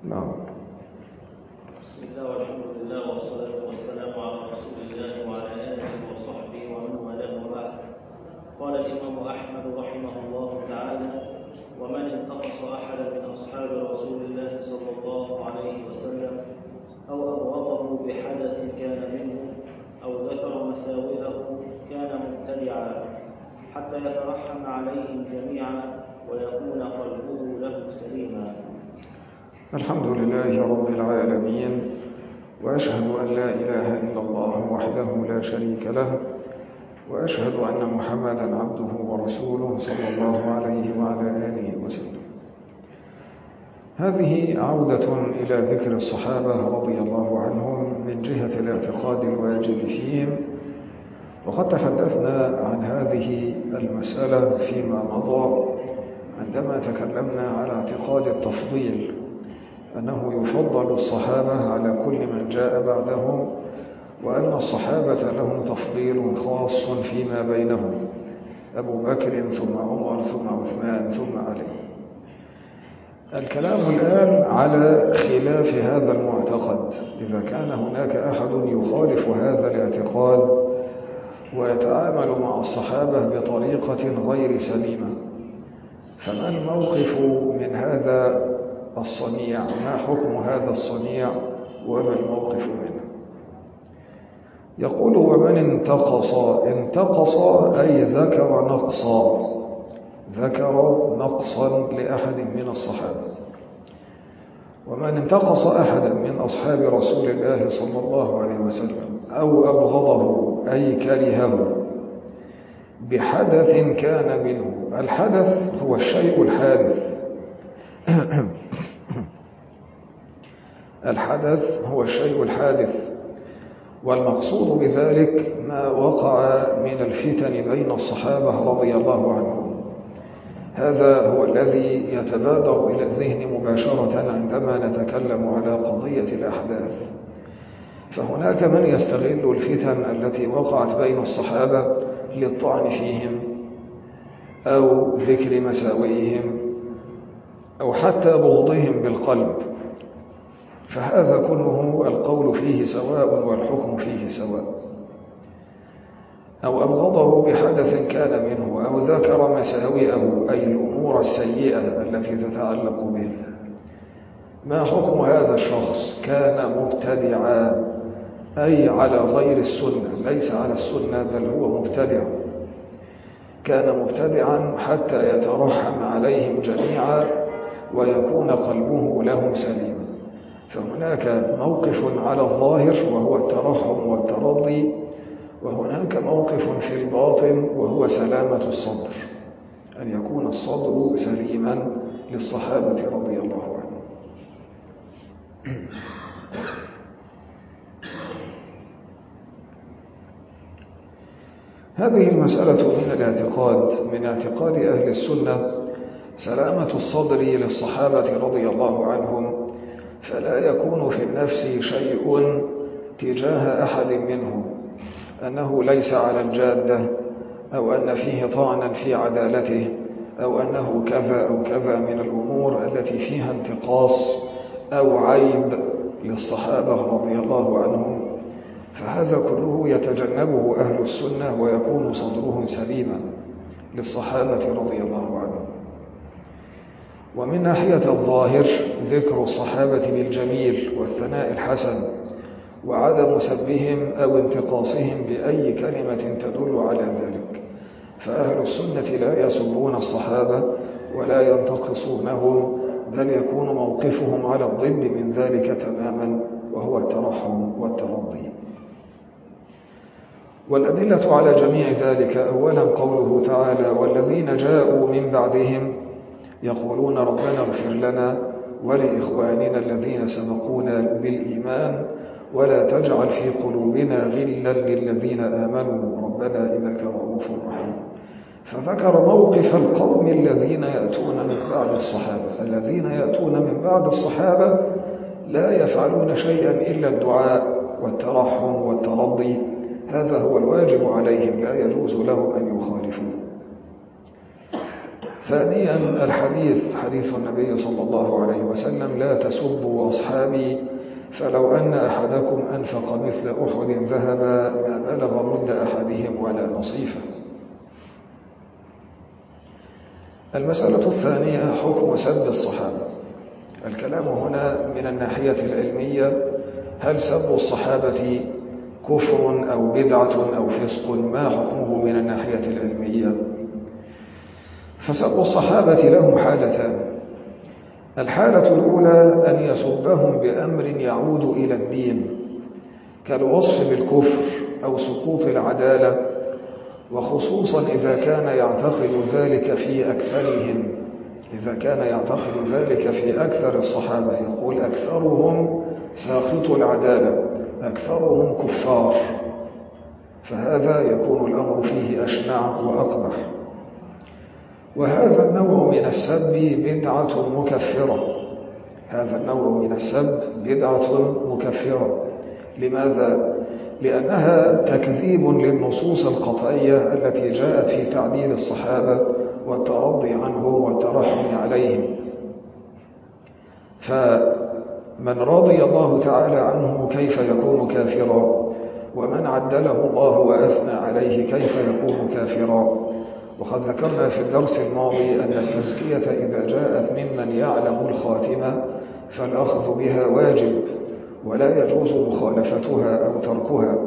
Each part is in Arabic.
نعم. بسم الله والحمد لله والصلاة والسلام على رسول الله وعلى آله وصحبه ومن والاه وبعد. قال الإمام أحمد رحمه الله تعالى: ومن انتقص أحدا من أصحاب رسول الله صلى الله عليه وسلم أو أبغضه بحدث كان منه أو ذكر مساوئه كان مبتدعا حتى يترحم عليهم جميعا ويكون قلبه له سليما. الحمد لله رب العالمين، وأشهد أن لا إله إلا الله وحده لا شريك له، وأشهد أن محمدًا عبده ورسوله صلى الله عليه وعلى آله وسلم. هذه عودة إلى ذكر الصحابة رضي الله عنهم من جهة الاعتقاد الواجب فيهم، وقد تحدثنا عن هذه المسألة فيما مضى عندما تكلمنا على اعتقاد التفضيل، أنه يفضل الصحابة على كل من جاء بعدهم، وأن الصحابة لهم تفضيل خاص فيما بينهم، أبو بكر ثم عمر ثم عثمان ثم علي. الكلام الآن على خلاف هذا المعتقد. إذا كان هناك أحد يخالف هذا الاعتقاد ويتعامل مع الصحابة بطريقة غير سليمة، فما الموقف من هذا الصنيع؟ ما حكم هذا الصنيع وما الموقف منه؟ يقول: ومن انتقص أي ذكر نقصا لأحد من الصحابة. ومن انتقص أحدا من أصحاب رسول الله صلى الله عليه وسلم أو أبغضه أي كرهه بحدث كان منه. الحدث هو الشيء الحادث الحدث هو الشيء الحادث، والمقصود بذلك ما وقع من الفتن بين الصحابة رضي الله عنهم. هذا هو الذي يتبادر إلى الذهن مباشرة عندما نتكلم على قضية الأحداث. فهناك من يستغل الفتن التي وقعت بين الصحابة للطعن فيهم أو ذكر مساوئهم أو حتى بغضهم بالقلب، فهذا كله القول فيه سواء والحكم فيه سواء. أو أبغضه بحدث كان منه أو ذكر مساوئه أي الأمور السيئة التي تتعلق به. ما حكم هذا الشخص؟ كان مبتدعا أي على غير السنة، ليس على السنة بل هو مبتدع. كان مبتدعا حتى يترحم عليهم جميعا ويكون قلبه لهم سليما. فهناك موقف على الظاهر وهو الترحم والترضي، وهناك موقف في الباطن وهو سلامة الصدر، أن يكون الصدر سليما للصحابة رضي الله عنهم. هذه المسألة من الاعتقاد، من اعتقاد أهل السنة، سلامة الصدر للصحابة رضي الله عنهم، فلا يكون في النفس شيء تجاه أحد منهم أنه ليس على الجادة، أو أن فيه طعنا في عدالته، أو أنه كذا أو كذا من الأمور التي فيها انتقاص أو عيب للصحابة رضي الله عنهم. فهذا كله يتجنبه أهل السنة ويكون صدرهم سليما للصحابة رضي الله عنهم. ومن ناحية الظاهر ذكر الصحابة بالجميل والثناء الحسن، وعدم سبهم أو انتقاصهم بأي كلمة تدل على ذلك. فأهل السنة لا يسبون الصحابة ولا ينتقصونهم، بل يكون موقفهم على الضد من ذلك تماما، وهو الترحم والترضي. والأدلة على جميع ذلك: أولا قوله تعالى: والذين جاءوا من بعدهم يقولون ربنا اغفر لنا ولإخواننا الذين سبقونا بالإيمان ولا تجعل في قلوبنا غلا للذين آمنوا ربنا إنك رؤوف رحيم. فذكر موقف القوم الذين يأتون من بعد الصحابة. الذين يأتون من بعد الصحابة لا يفعلون شيئا إلا الدعاء والترحم والترضي، هذا هو الواجب عليهم، لا يجوز لهم أن يخالفوه. ثانيا الحديث، حديث النبي صلى الله عليه وسلم: لا تسبوا أصحابي فلو أن أحدكم أنفق مثل أحد ذهبا ما بلغ مد أحدهم ولا نصيفه. المسألة الثانية حكم سب الصحابة. الكلام هنا من الناحية العلمية: هل سب الصحابة كفر أو بدعة أو فسق؟ ما حكمه من الناحية العلمية؟ فسب الصحابة له حالتان. الحالة الأولى أن يسبهم بأمر يعود إلى الدين، كالوصف بالكفر أو سقوط العدالة، وخصوصا إذا كان يعتقد ذلك في أكثرهم، إذا كان يعتقد ذلك في أكثر الصحابة، يقول أكثرهم ساقط العدالة، أكثرهم كفار، فهذا يكون الأمر فيه أشنع وأقبح. وهذا النوع من السب بدعة مكفرة، هذا النوع من السب بدعة مكفرة. لماذا؟ لأنها تكذيب للنصوص القطعية التي جاءت في تعديل الصحابة والترضي عنهم والترحم عليهم. فمن رضي الله تعالى عنه كيف يكون كافرا؟ ومن عدله الله وأثنى عليه كيف يكون كافرا؟ وقد ذكرنا في الدرس الماضي أن التزكية إذا جاءت ممن يعلم الخاتمة فالأخذ بها واجب، ولا يجوز مخالفتها أو تركها.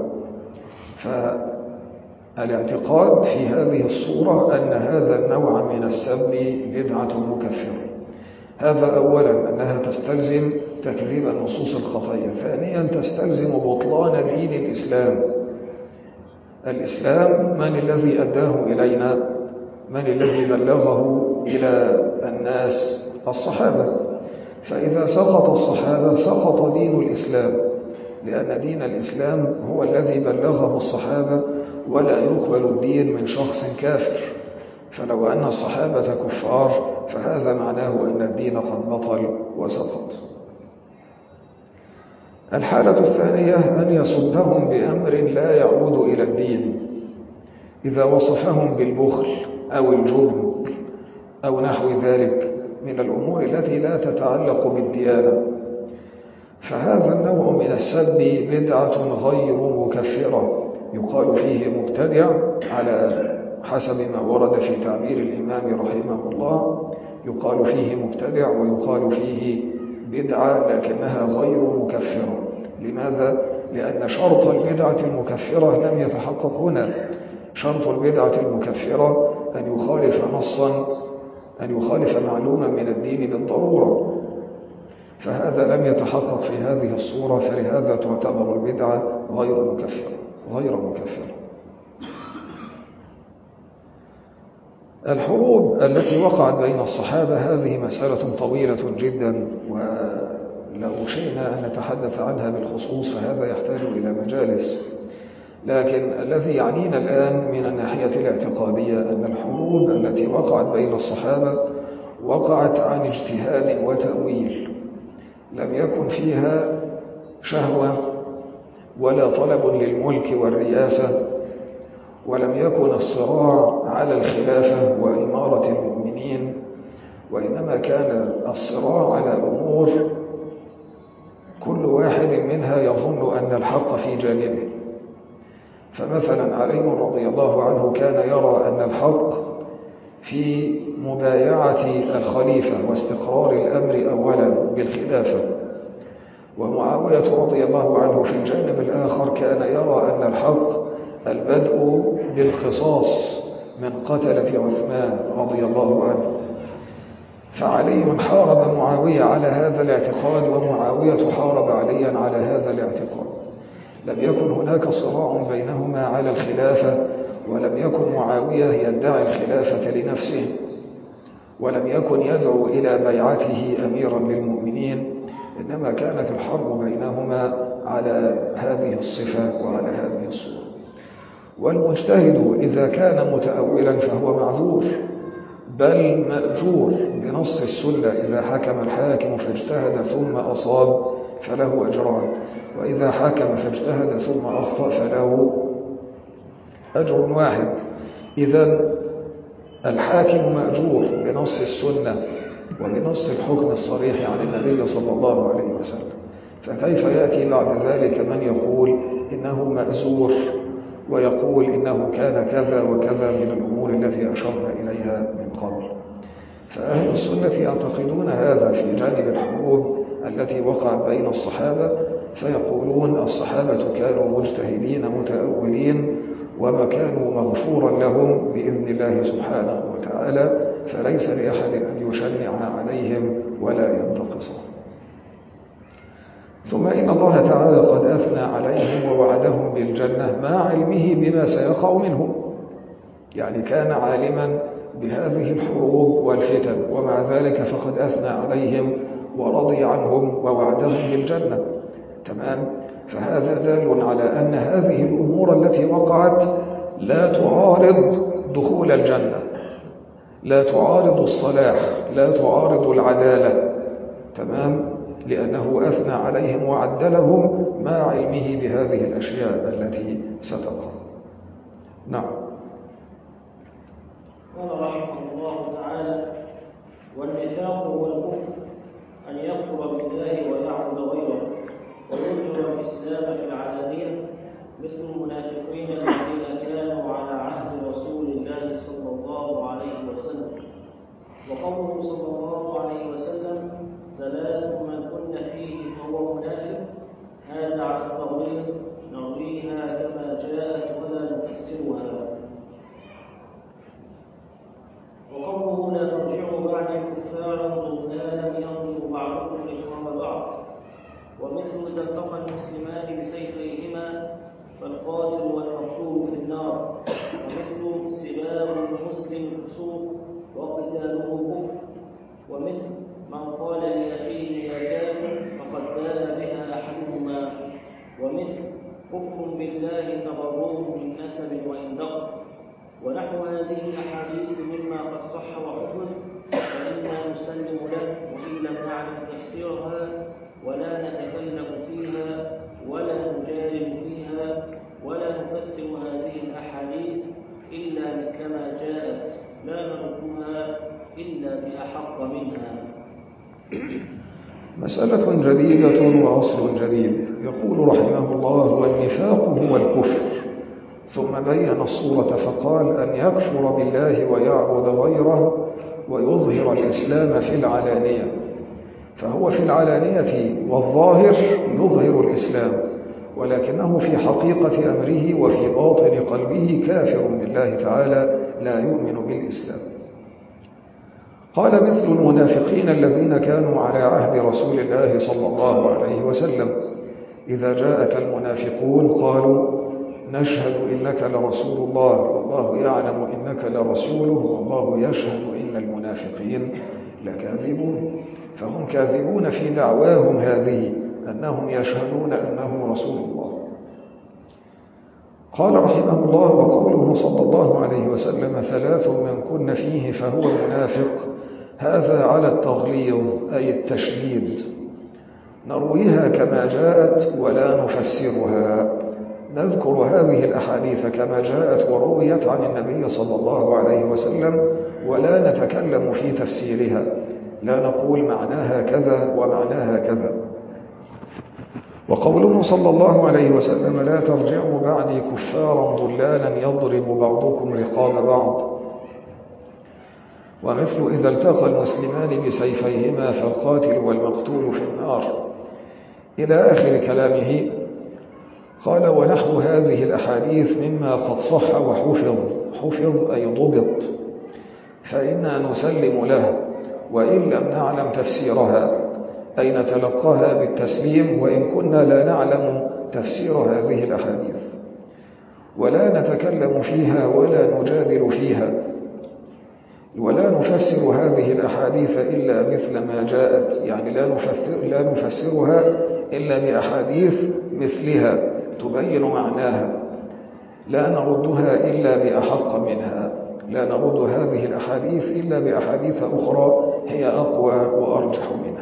فالاعتقاد في هذه الصورة أن هذا النوع من السب بدعة مكفرة. هذا أولا، أنها تستلزم تكذيب النصوص القطعية. ثانيا، تستلزم بطلان دين الإسلام. الإسلام من الذي أداه إلينا؟ من الذي بلغه إلى الناس؟ الصحابة. فإذا سقط الصحابة سقط دين الإسلام، لأن دين الإسلام هو الذي بلغه الصحابة، ولا يقبل الدين من شخص كافر. فلو أن الصحابة كفار فهذا معناه أن الدين قد بطل وسقط. الحالة الثانية أن يصبهم بأمر لا يعود إلى الدين، إذا وصفهم بالبخل أو الجبن أو نحو ذلك من الأمور التي لا تتعلق بالديانة، فهذا النوع من السب بدعة غير مكفرة، يقال فيه مبتدع على حسب ما ورد في تعبير الإمام رحمه الله، يقال فيه مبتدع ويقال فيه بدعة لكنها غير مكفرة. لماذا؟ لأن شرط البدعة المكفرة لم يتحقق هنا. شرط البدعة المكفرة أن يخالف نصا، أن يخالف معلوما من الدين بالضرورة، فهذا لم يتحقق في هذه الصورة، فلهذا تعتبر البدعة غير مكفرة. الحروب التي وقعت بين الصحابة هذه مسألة طويلة جدا، ولو شئنا أن نتحدث عنها بالخصوص فهذا يحتاج إلى مجالس، لكن الذي يعنينا الآن من الناحية الاعتقادية أن الحروب التي وقعت بين الصحابة وقعت عن اجتهاد وتأويل، لم يكن فيها شهوة ولا طلب للملك والرئاسة، ولم يكن الصراع على الخلافة وإمارة المؤمنين، وإنما كان الصراع على أمور كل واحد منها يظن أن الحق في جانبه. فمثلا علي رضي الله عنه كان يرى أن الحق في مبايعة الخليفة واستقرار الأمر أولا بالخلافة، ومعاوية رضي الله عنه في الجانب الآخر كان يرى أن الحق البدء بالقصاص من قتلة عثمان رضي الله عنه. فعلي حارب معاوية على هذا الاعتقاد، ومعاوية حارب عليا على هذا الاعتقاد. لم يكن هناك صراع بينهما على الخلافة، ولم يكن معاوية يدعي الخلافة لنفسه، ولم يكن يدعو إلى بيعته أميرا للمؤمنين، إنما كانت الحرب بينهما على هذه الصفة وعلى هذه الصورة. والمجتهد إذا كان متأولا فهو معذور، بل مأجور بنص السنة: إذا حكم الحاكم فاجتهد ثم أصاب فله أجران، وإذا حكم فاجتهد ثم أخطأ فله أجر واحد. إذن الحاكم مأجور بنص السنة وبنص الحكم الصريح عن النبي صلى الله عليه وسلم، فكيف يأتي بعد ذلك من يقول إنه مأزور ويقول إنه كان كذا وكذا من الأمور التي أشرنا إليها من قبل؟ فأهل السنة يعتقدون هذا في جانب الحروب التي وقعت بين الصحابة، فيقولون الصحابة كانوا مجتهدين متأولين وما كانوا مغفورا لهم بإذن الله سبحانه وتعالى، فليس لأحد أن يشنع عليهم ولا ينتقصهم. ثم إن الله تعالى قد أثنى عليهم ووعدهم بالجنة مع علمه بما سيقع منهم، يعني كان عالما بهذه الحروب والفتن، ومع ذلك فقد أثنى عليهم ورضي عنهم ووعدهم بالجنة. تمام؟ فهذا دال على أن هذه الأمور التي وقعت لا تعارض دخول الجنة، لا تعارض الصلاح، لا تعارض العدالة. تمام؟ لأنه أثنى عليهم وعد لهم مع علمه بهذه الأشياء التي ستقع. نعم. قال رحمه الله تعالى: والنفاق هو الكفر، أن يكفر بالله ويعبد غيره ويظهر الإسلام في العلانية، مثل المنافقين الذين كانوا على عهد رسول الله صلى الله عليه وسلم. وقوله صلى الله عليه وسلم: ثلاث من كن فيه فهو منافق، هذا على التغليظ، نرويها كما جاءت ولا نفسرها. وقوله: لا ترجعوا بعد كفارا ضلالا ينظر بعضكم رقاب بعض. ومثل إذا التقى المسلمان بسيفيهما فالقاتل والمقتول في النار. ومثل سباب المسلم فسوق وقتاله كفر. ومثل من قال لأخيه يا كافر فقد باء بها أحدهما. ومثل كفر بالله تبرؤه من نسب وإن دق. ونحو هذه الأحاديث مما قد صح وحفظ، فإنا نسلم له وإن لم نعلم تفسيرها، ولا نتكلم فيها ولا نجادل فيها، ولا نفسر هذه الأحاديث إلا مثلما جاءت، لا نردها إلا بأحق منها. مسألة جديدة وأصل جديد. يقول رحمه الله: والنفاق هو الكفر، ثم بين الصورة فقال: أن يكفر بالله ويعبد غيره ويظهر الإسلام في العلانية. فهو في العلانية والظاهر يظهر الإسلام، ولكنه في حقيقة أمره وفي باطن قلبه كافر بالله تعالى لا يؤمن بالإسلام. قال: مثل المنافقين الذين كانوا على عهد رسول الله صلى الله عليه وسلم، إذا جاءك المنافقون قالوا: نشهد إنك لرسول الله والله يعلم إنك لرسوله والله يشهد إن المنافقين لكاذبون. فهم كاذبون في دعواهم هذه أنهم يشهدون أنه رسول الله. قال رحمه الله: وقوله صلى الله عليه وسلم: ثلاث من كن فيه فهو منافق، هذا على التغليظ أي التشديد، نرويها كما جاءت ولا نفسرها. نذكر هذه الأحاديث كما جاءت ورويت عن النبي صلى الله عليه وسلم، ولا نتكلم في تفسيرها، لا نقول معناها كذا ومعناها كذا. وقوله صلى الله عليه وسلم: لا ترجعوا بعدي كفارا ضلالا يضرب بعضكم رقاب بعض. ومثل إذا التقى المسلمان بسيفيهما فالقاتل والمقتول في النار، إلى آخر كلامه. قال: ونحو هذه الأحاديث مما قد صح وحفظ، حفظ أي ضبط، فإنا نسلم له وإن لم نعلم تفسيرها، أي نتلقاها بالتسليم وإن كنا لا نعلم تفسير هذه الأحاديث، ولا نتكلم فيها ولا نجادل فيها، ولا نفسر هذه الأحاديث إلا مثل ما جاءت، يعني لا نفسرها إلا بأحاديث مثلها تبين معناها، لا نردها إلا بأحق منها، لا نرد هذه الأحاديث إلا بأحاديث أخرى هي أقوى وأرجح منها.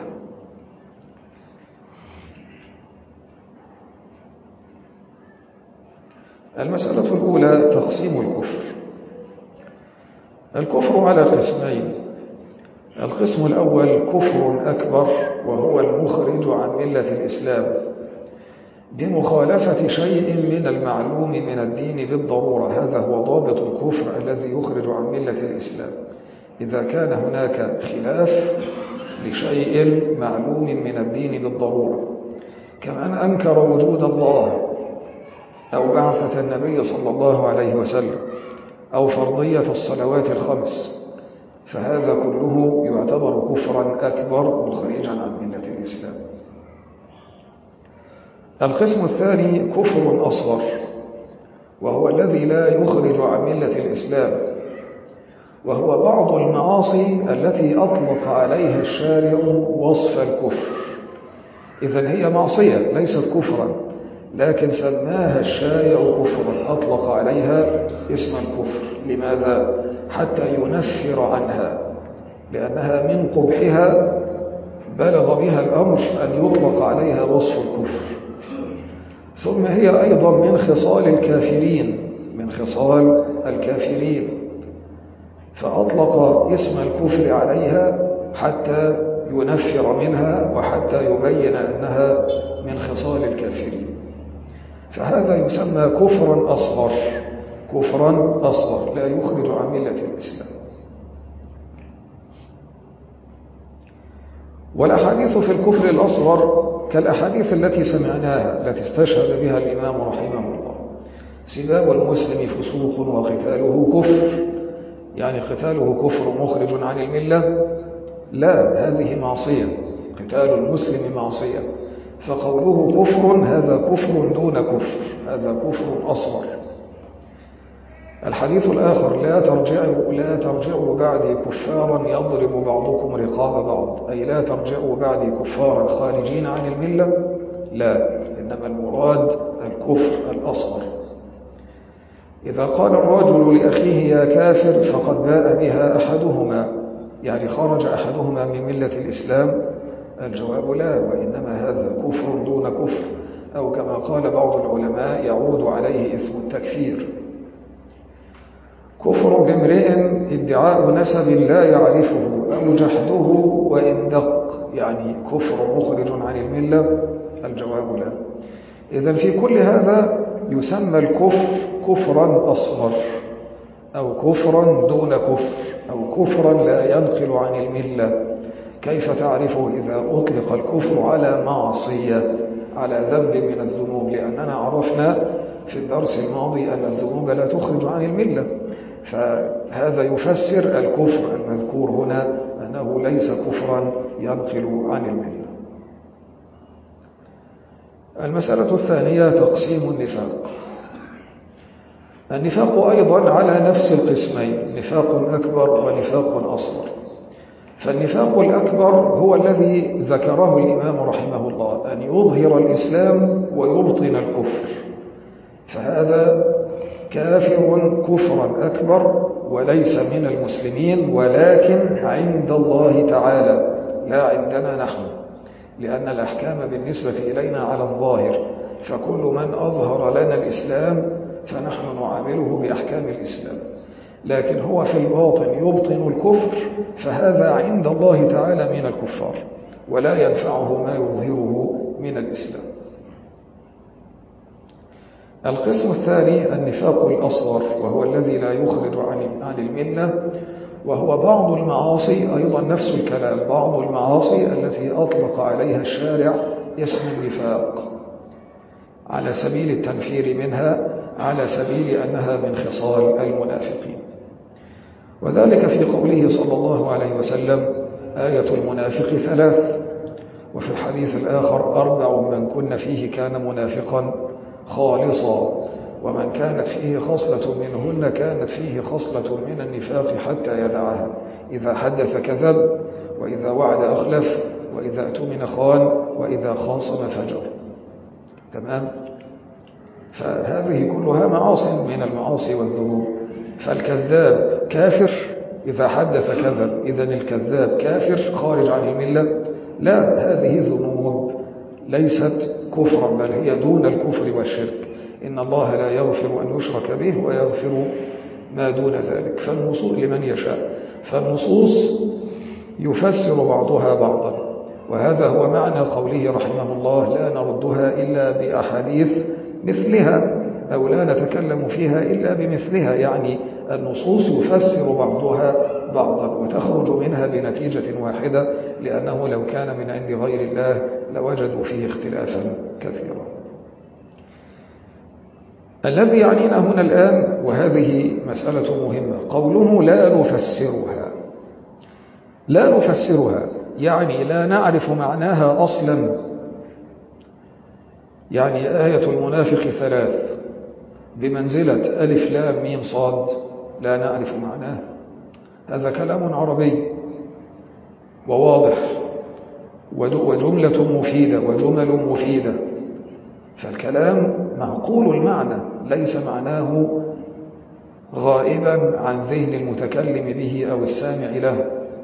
المسألة الأولى: تقسيم الكفر. الكفر على قسمين. القسم الأول كفر أكبر، وهو المخرج عن ملة الإسلام بمخالفة شيء من المعلوم من الدين بالضرورة. هذا هو ضابط الكفر الذي يخرج عن ملة الإسلام، إذا كان هناك خلاف لشيء معلوم من الدين بالضرورة، كمن أنكر وجود الله أو بعثة النبي صلى الله عليه وسلم أو فرضية الصلوات الخمس، فهذا كله يعتبر كفرا أكبر مخرجا عن ملة الإسلام. القسم الثاني كفر أصغر، وهو الذي لا يخرج عن ملة الإسلام، وهو بعض المعاصي التي أطلق عليها الشارع وصف الكفر. إذن هي معصية ليست كفرا، لكن سماها الشارع كفرا، أطلق عليها اسم الكفر. لماذا؟ حتى ينفر عنها، لأنها من قبحها بلغ بها الأمر أن يطلق عليها وصف الكفر. ثم هي أيضا من خصال الكافرين، فأطلق اسم الكفر عليها حتى ينفر منها وحتى يبين أنها من خصال الكافرين. فهذا يسمى كفرا أصغر لا يخرج عن ملة الإسلام. والأحاديث في الكفر الأصغر كالأحاديث التي سمعناها التي استشهد بها الإمام رحمه الله: سباب المسلم فسوق وقتاله كفر، يعني قتاله كفر مخرج عن الملة؟ لا، هذه معصية، قتال المسلم معصية، فقوله كفر هذا كفر دون كفر، هذا كفر أصغر. الحديث الآخر: لا ترجعوا بعدي كفارا يضرب بعضكم رقاب بعض، أي لا ترجعوا بعدي كفارا خارجين عن الملة، لا، إنما المراد الكفر الأصغر. إذا قال الرجل لأخيه يا كافر فقد باء بها أحدهما، يعني خرج أحدهما من ملة الإسلام، الجواب لا، وإنما هذا كفر دون كفر، أو كما قال بعض العلماء يعود عليه إثم التكفير. كفر بامرئ ادعاء نسب لا يعرفه أو جحده وإن دق، يعني كفر مخرج عن الملة، الجواب لا. إذن في كل هذا يسمى الكفر كفرا أصغر، أو كفرا دون كفر، أو كفرا لا ينقل عن الملة. كيف تعرفه؟ إذا أطلق الكفر على معصية، على ذنب من الذنوب، لأننا عرفنا في الدرس الماضي أن الذنوب لا تخرج عن الملة، فهذا يفسر الكفر المذكور هنا أنه ليس كفرا ينقل عن الملة. المسألة الثانية تقسيم النفاق. النفاق أيضا على نفس القسمين، نفاق أكبر ونفاق أصغر. فالنفاق الأكبر هو الذي ذكره الإمام رحمه الله، أن يظهر الإسلام ويبطن الكفر، فهذا كافر كفرا أكبر وليس من المسلمين، ولكن عند الله تعالى لا عندنا نحن، لأن الأحكام بالنسبة إلينا على الظاهر، فكل من أظهر لنا الإسلام فنحن نعامله بأحكام الإسلام، لكن هو في الباطن يبطن الكفر، فهذا عند الله تعالى من الكفار، ولا ينفعه ما يظهره من الإسلام. القسم الثاني النفاق الأصغر، وهو الذي لا يخرج عن الملة، وهو بعض المعاصي، أيضا نفس الكلام، بعض المعاصي التي أطلق عليها الشارع اسم النفاق على سبيل التنفير منها، على سبيل أنها من خصال المنافقين. وذلك في قوله صلى الله عليه وسلم: آية المنافق 3، وفي الحديث الآخر: 4 من كن فيه كان منافقا خالصا، ومن كانت فيه خصلة منهن كانت فيه خصلة من النفاق حتى يدعها: إذا حدث كذب، وإذا وعد أخلف، وإذا اؤتمن خان، وإذا خاصم فجر. تمام؟ فهذه كلها معاصي من المعاصي والذنوب. فالكذاب كافر إذا حدث كذب، إذن الكذاب كافر خارج عن الملة؟ لا، هذه ذنوب ليست كفرا، بل هي دون الكفر والشرك. إن الله لا يغفر أن يشرك به ويغفر ما دون ذلك فالنصوص لمن يشاء، فالنصوص يفسر بعضها بعضا. وهذا هو معنى قوله رحمه الله: لا نردها إلا بأحاديث مثلها، أو لا نتكلم فيها إلا بمثلها، يعني النصوص يفسر بعضها بعضا وتخرج منها بنتيجة واحدة، لأنه لو كان من عند غير الله لوجدوا فيه اختلافا كثيرا. الذي يعنينا هنا الآن، وهذه مسألة مهمة، قوله لا نفسرها. لا نفسرها يعني لا نعرف معناها أصلا. يعني آية المنافق 3 بمنزلة ألف لام ميم صاد، لا نعرف معناه. هذا كلام عربي وواضح وجملة مفيدة وجمل مفيدة، فالكلام معقول المعنى، ليس معناه غائبا عن ذهن المتكلم به أو السامع له.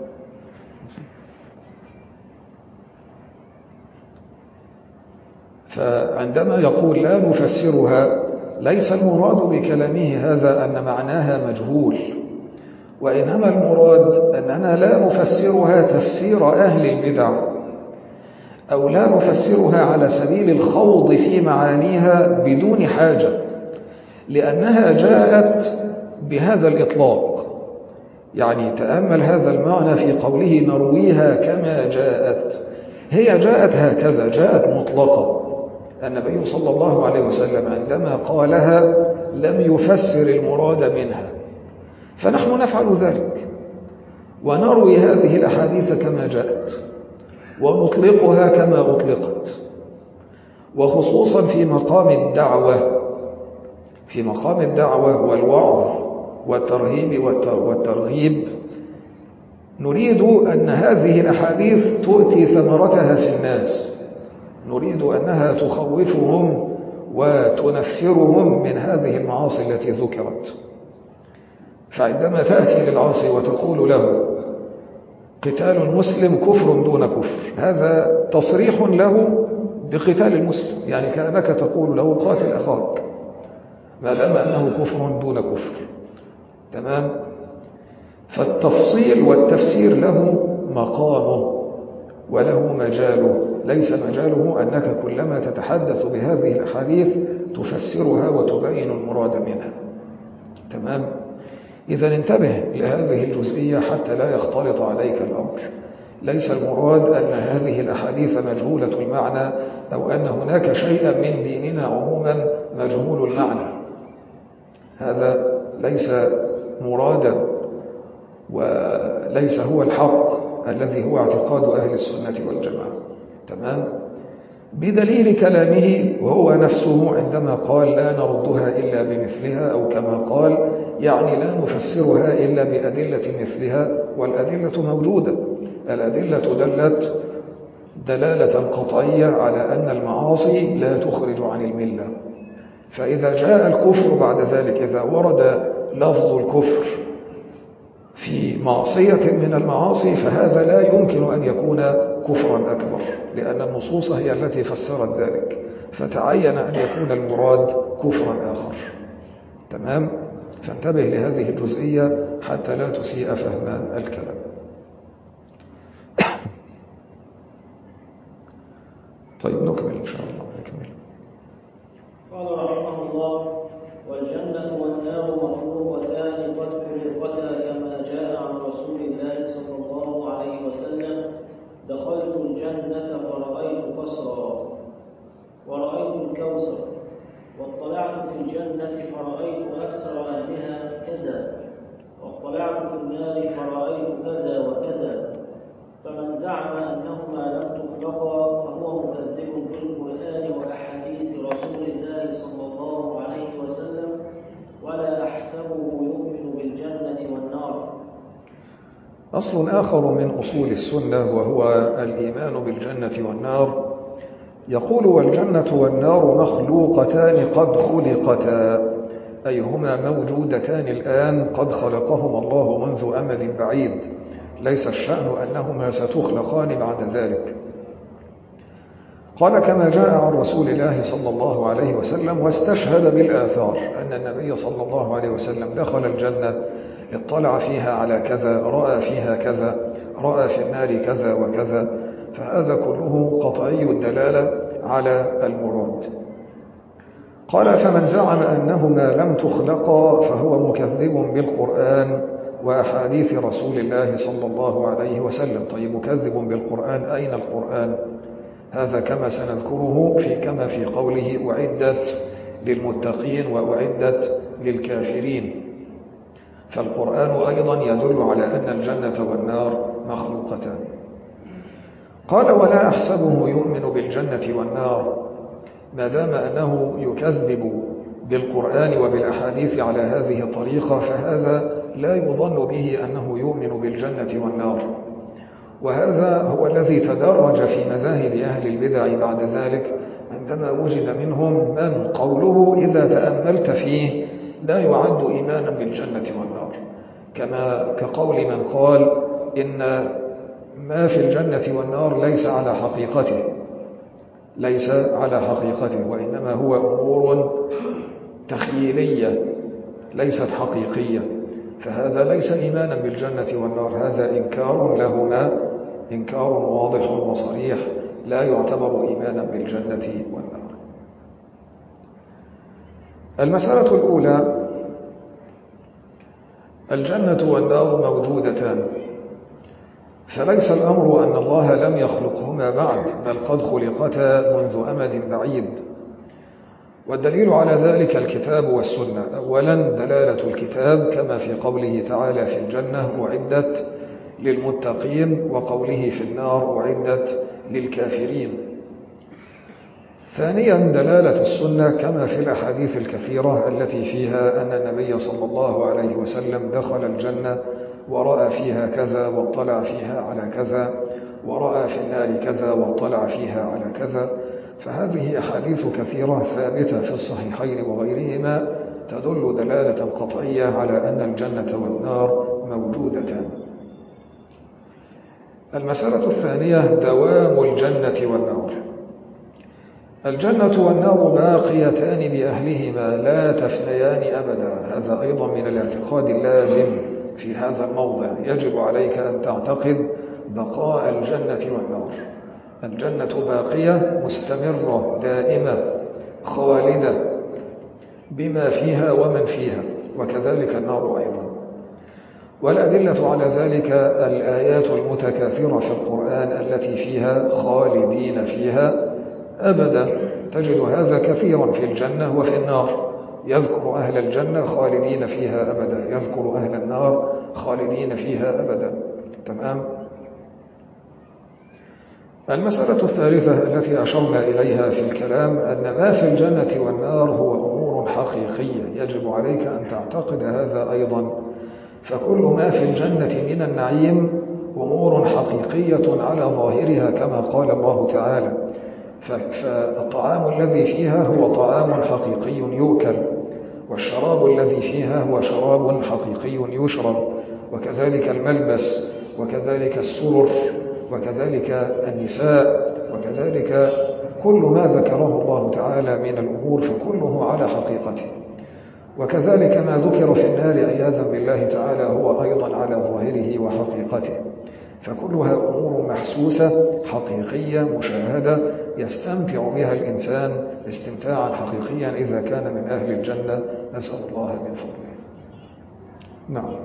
فعندما يقول لا نفسرها، ليس المراد بكلامه هذا أن معناها مجهول، وإنما المراد أننا لا نفسرها تفسير أهل البدع، أو لا نفسرها على سبيل الخوض في معانيها بدون حاجة، لأنها جاءت بهذا الإطلاق. يعني تأمل هذا المعنى في قوله نرويها كما جاءت. هي جاءت هكذا، جاءت مطلقة. النبي صلى الله عليه وسلم عندما قالها لم يفسر المراد منها، فنحن نفعل ذلك ونروي هذه الأحاديث كما جاءت ونطلقها كما أطلقت، وخصوصا في مقام الدعوة، في مقام الدعوة والوعظ والترهيب والترغيب، نريد أن هذه الأحاديث تؤتي ثمرتها في الناس، نريد أنها تخوفهم وتنفرهم من هذه المعاصي التي ذكرت. فعندما تأتي للعاصي وتقول له قتال المسلم كفر دون كفر، هذا تصريح له بقتال المسلم، يعني كأنك تقول له قاتل أخاك، ما دام أنه كفر دون كفر. تمام؟ فالتفصيل والتفسير له مقامه وله مجاله، ليس مجاله أنك كلما تتحدث بهذه الأحاديث تفسرها وتبين المراد منها. تمام؟ إذا انتبه لهذه الجزئية حتى لا يختلط عليك الأمر. ليس المراد أن هذه الأحاديث مجهولة المعنى، أو أن هناك شيئا من ديننا عموما مجهول المعنى، هذا ليس مرادا، وليس هو الحق الذي هو اعتقاد أهل السنة والجماعة. تمام؟ بدليل كلامه وهو نفسه عندما قال لا نردها إلا بمثلها، أو كما قال يعني لا نفسرها إلا بأدلة مثلها، والأدلة موجودة. الأدلة دلت دلالة قطعية على أن المعاصي لا تخرج عن الملة. فإذا جاء الكفر بعد ذلك، إذا ورد لفظ الكفر في معصية من المعاصي، فهذا لا يمكن أن يكون كفرا أكبر، لأن النصوص هي التي فسرت ذلك، فتعين أن يكون المراد كفرا آخر. تمام؟ فانتبه لهذه الجزئية حتى لا تسيء فهم الكلام. طيب نكمل إن شاء الله. نكمل. قال رحمه الله: والجنة والنار مخلوقتان قد خلقتا كما جاء عن رسول الله صلى الله عليه وسلم: دخلت الجنة فرأيت قصرا ورأيت الكوثر، واطلعت في الجنة فرأيت أكثر أهلها كذا، واطلعت في النار فرأيت كذا وكذا. فمن زعم أنهما لم تخلقا فهو مكذب بالقرآن وأحاديث رسول الله صلى الله عليه وسلم، ولا أحسبه يؤمن بالجنة والنار. أصل آخر من أصول السنة وهو الإيمان بالجنة والنار، يقول: والجنة والنار مخلوقتان قد خلقتا، أي هما موجودتان الآن قد خلقهما الله منذ أمد بعيد، ليس الشأن أنهما ستخلقان بعد ذلك. قال كما جاء عن رسول الله صلى الله عليه وسلم، واستشهد بالآثار أن النبي صلى الله عليه وسلم دخل الجنة، اطلع فيها على كذا، رأى فيها كذا، رأى في النار كذا وكذا، فهذا كله قطعي الدلالة على المراد. قال فمن زعم أنهما لم تخلقا فهو مكذب بالقرآن وأحاديث رسول الله صلى الله عليه وسلم. طيب مكذب بالقرآن، أين القرآن؟ هذا كما سنذكره كما في قوله أعدت للمتقين وأعدت للكافرين. فالقرآن أيضا يدل على أن الجنة والنار مخلوقتان. قال ولا أحسبه يؤمن بالجنة والنار، ما دام أنه يكذب بالقرآن وبالأحاديث على هذه الطريقة فهذا لا يظن به أنه يؤمن بالجنة والنار. وهذا هو الذي تدرج في مذاهب أهل البدع بعد ذلك، عندما وجد منهم من قوله إذا تأملت فيه لا يعد إيمانا بالجنة والنار، كقول من قال إن ما في الجنة والنار ليس على حقيقته وإنما هو أمور تخيلية ليست حقيقية، فهذا ليس إيمانا بالجنة والنار، هذا إنكار لهما، إنكار واضح وصريح لا يعتبر إيمانا بالجنة والنار. المسألة الأولى: الجنة والنار موجودتان، فليس الأمر أن الله لم يخلقهما بعد، بل قد خلقتا منذ أمد بعيد. والدليل على ذلك الكتاب والسنة. أولا دلالة الكتاب كما في قوله تعالى في الجنة أعدت للمتقين، وقوله في النار أعدت للكافرين. ثانيا دلالة السنة كما في الأحاديث الكثيرة التي فيها أن النبي صلى الله عليه وسلم دخل الجنة ورأى فيها كذا واطلع فيها على كذا، ورأى في النار كذا واطلع فيها على كذا. فهذه أحاديث كثيرة ثابتة في الصحيحين وغيرهما تدل دلالة قطعية على أن الجنة والنار موجودتان. المسألة الثانية دوام الجنة والنار. الجنة والنار باقيتان بأهلهما لا تفنيان أبدا، هذا أيضا من الاعتقاد اللازم في هذا الموضع. يجب عليك أن تعتقد بقاء الجنة والنار. الجنة باقية مستمرة دائمة خالدة بما فيها ومن فيها، وكذلك النار أيضا. والأدلة على ذلك الآيات المتكاثرة في القرآن التي فيها خالدين فيها أبدا، تجد هذا كثيرا في الجنة وفي النار، يذكر أهل الجنة خالدين فيها أبدا، يذكر أهل النار خالدين فيها أبدا. تمام؟ المسألة الثالثة التي أشرنا إليها في الكلام أن ما في الجنة والنار هو أمور حقيقية، يجب عليك أن تعتقد هذا أيضا. فكل ما في الجنة من النعيم أمور حقيقية على ظاهرها كما قال الله تعالى، فالطعام الذي فيها هو طعام حقيقي يؤكل، والشراب الذي فيها هو شراب حقيقي يشرب، وكذلك الملبس، وكذلك السرر، وكذلك النساء، وكذلك كل ما ذكره الله تعالى من الأمور فكله على حقيقته. وكذلك ما ذكر في النار عياذا بالله تعالى هو أيضا على ظاهره وحقيقته، فكلها أمور محسوسة حقيقية مشاهدة يستمتع بها الإنسان استمتاعا حقيقيا إذا كان من أهل الجنة، نسأل الله من فضله. نعم.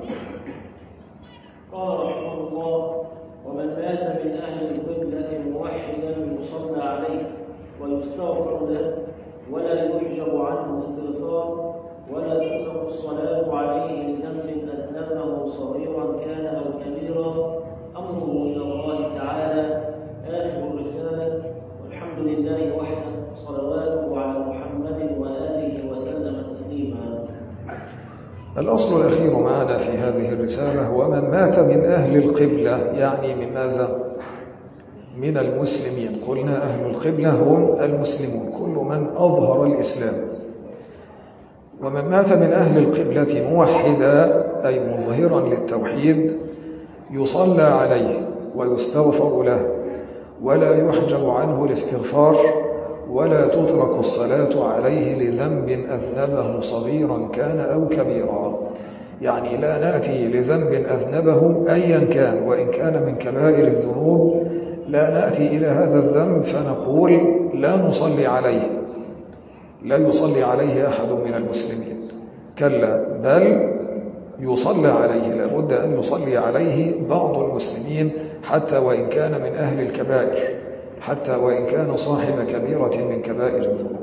قال رحمه الله: ومن مات من أهل القبلة موحدا يصلى عليه ويستغفر له ولا يحجب عنه استغفار ولا تطلق الصلاة عليه لذنب أذنبه صغيرا كان أو كبيرا، أمره إلى الله تعالى. آخر الرسالة. والحمد لله وحده، صلواته على محمد وآله وسلم تسليما. الأصل الأخير معنا في هذه الرسالة: ومن مات من أهل القبلة، يعني من ماذا؟ من المسلمين. قلنا أهل القبلة هم المسلمون، كل من أظهر الإسلام. ومن مات من أهل القبلة موحدا أي مظهرا للتوحيد يصلى عليه ويستغفر له ولا يحجب عنه الاستغفار، ولا تترك الصلاة عليه لذنب أذنبه صغيرا كان أو كبيرا. يعني لا نأتي لذنب أذنبه أيا كان وإن كان من كبائر الذنوب، لا نأتي إلى هذا الذنب فنقول لا نصلي عليه، لا يصلي عليه أحد من المسلمين، كلا، بل يصلى عليه، لابد أن يصلي عليه بعض المسلمين حتى وإن كان من أهل الكبائر، حتى وإن كان صاحب كبيرة من كبائر الذنوب.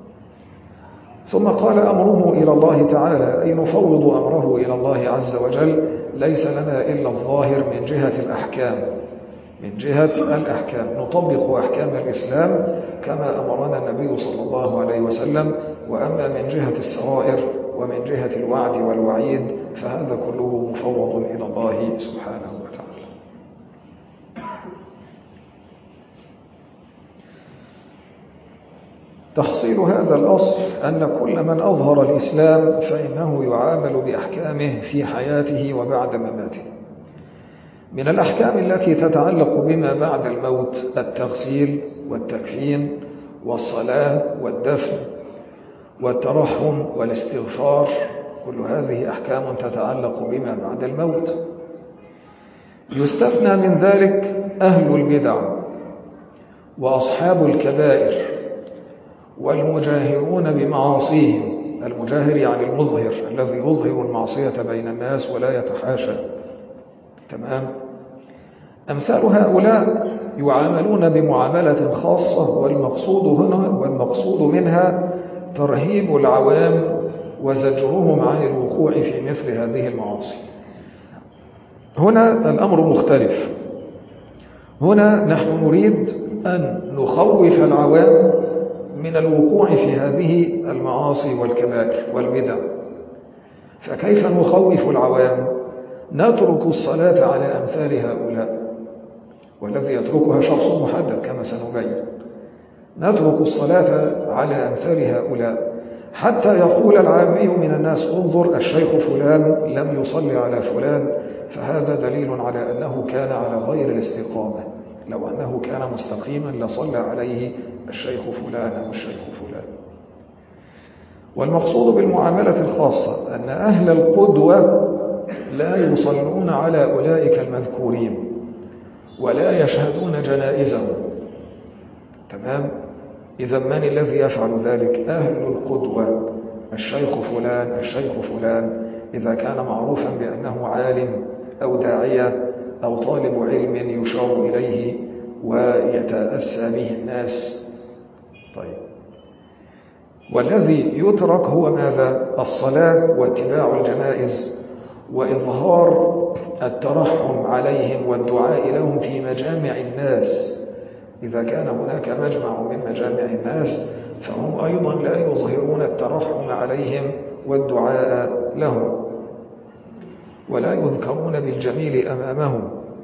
ثم قال أمره إلى الله تعالى، أي نفوض أمره إلى الله عز وجل، ليس لنا إلا الظاهر من جهة الأحكام، من جهة الأحكام نطبق أحكام الإسلام كما أمرنا النبي صلى الله عليه وسلم، وأما من جهة السرائر ومن جهة الوعد والوعيد فهذا كله مفوض إلى الله سبحانه وتعالى. تحصيل هذا الأصل أن كل من أظهر الإسلام فإنه يعامل بأحكامه في حياته وبعد مماته. من الأحكام التي تتعلق بما بعد الموت التغسيل والتكفين والصلاة والدفن والترحم والاستغفار، كل هذه أحكام تتعلق بما بعد الموت. يستثنى من ذلك أهل البدع وأصحاب الكبائر والمجاهرون بمعاصيهم. المجاهر يعني المظهر، الذي يظهر المعصية بين الناس ولا يتحاشى. تمام؟ أمثال هؤلاء يعاملون بمعاملة خاصة، والمقصود منها ترهيب العوام وزجرهم عن الوقوع في مثل هذه المعاصي. هنا الأمر مختلف. هنا نحن نريد أن نخوف العوام من الوقوع في هذه المعاصي والكبائر والبدع. فكيف نخوف العوام؟ نترك الصلاة على أمثال هؤلاء، والذي يتركها شخص محدد كما سنبين. نترك الصلاة على أمثال هؤلاء حتى يقول العامي من الناس انظر الشيخ فلان لم يصلي على فلان، فهذا دليل على أنه كان على غير الاستقامة. لو أنه كان مستقيما لصلى عليه الشيخ فلان أو الشيخ فلان. والمقصود بالمعاملة الخاصة أن أهل القدوة لا يصلون على أولئك المذكورين ولا يشهدون جنائزهم. تمام؟ إذا من الذي يفعل ذلك؟ أهل القدوة، الشيخ فلان الشيخ فلان، إذا كان معروفا بأنه عالم أو داعية أو طالب علم يشار إليه ويتأسى به الناس. طيب، والذي يترك هو ماذا؟ الصلاة واتباع الجنائز وإظهار الترحم عليهم والدعاء لهم في مجامع الناس. إذا كان هناك مجمع من مجامع الناس فهم أيضا لا يظهرون الترحم عليهم والدعاء لهم، ولا يذكرون بالجميل أمامهم.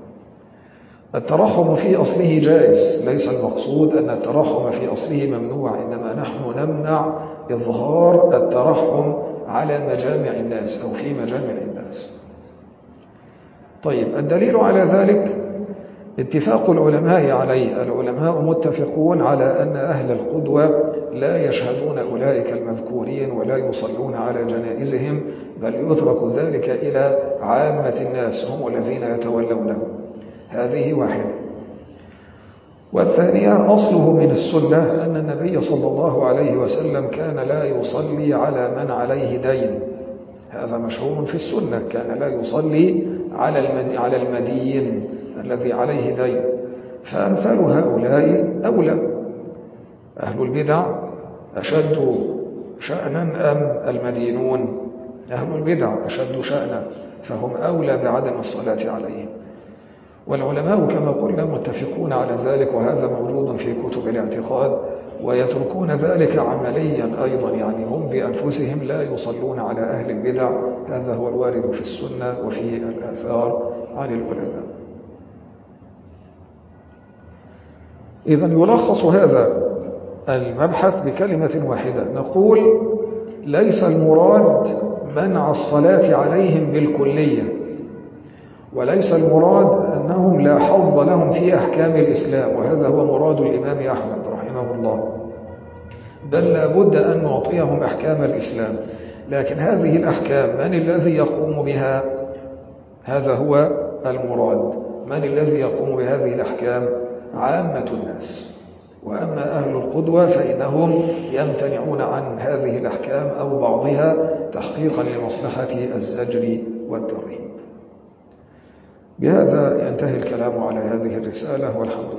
الترحم في أصله جائز، ليس المقصود أن الترحم في أصله ممنوع، إنما نحن نمنع إظهار الترحم على مجامع الناس أو في مجامع الناس. طيب، الدليل على ذلك اتفاق العلماء عليه. العلماء متفقون على أن أهل القدوة لا يشهدون أولئك المذكورين ولا يصلون على جنائزهم، بل يترك ذلك إلى عامة الناس، هم الذين يتولونه. هذه واحدة. والثانية أصله من السنة أن النبي صلى الله عليه وسلم كان لا يصلي على من عليه دين. هذا مشهور في السنة، كان لا يصلي على المدين الذي عليه دين. فأمثال هؤلاء أولى. أهل البدع أشد شأنا أم المدينون؟ أهل البدع أشد شأنا، فهم أولى بعدم الصلاة عليهم. والعلماء كما قلنا متفقون على ذلك، وهذا موجود في كتب الاعتقاد، ويتركون ذلك عمليا أيضا، يعني هم بأنفسهم لا يصلون على أهل البدع. هذا هو الوارد في السنة وفي الآثار عن العلماء. إذن يلخص هذا المبحث بكلمة واحدة، نقول ليس المراد منع الصلاة عليهم بالكلية، وليس المراد أن أنهم لا حظ لهم في أحكام الإسلام، وهذا هو مراد الإمام أحمد رحمه الله، بل لا بد أن نعطيهم أحكام الإسلام. لكن هذه الأحكام من الذي يقوم بها؟ هذا هو المراد. من الذي يقوم بهذه الأحكام؟ عامة الناس. وأما أهل القدوة فإنهم يمتنعون عن هذه الأحكام أو بعضها تحقيقا لمصلحة الزجر والترهيب. بهذا ينتهي الكلام على هذه الرسالة، والحمد